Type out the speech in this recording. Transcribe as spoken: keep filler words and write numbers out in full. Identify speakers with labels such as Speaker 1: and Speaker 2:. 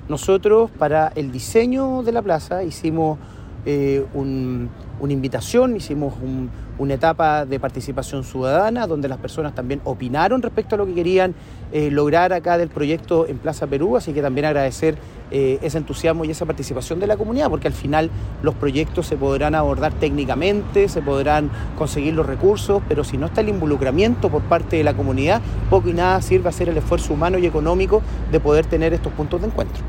Speaker 1: Nosotros para el diseño de la plaza hicimos eh, un, una invitación, hicimos un, una etapa de participación ciudadana donde las personas también opinaron respecto a lo que querían eh, lograr acá del proyecto en Plaza Perú, así que también agradecer eh, ese entusiasmo y esa participación de la comunidad, porque al final los proyectos se podrán abordar técnicamente, se podrán conseguir los recursos, pero si no está el involucramiento por parte de la comunidad, poco y nada sirve hacer el esfuerzo humano y económico de poder tener estos puntos de encuentro.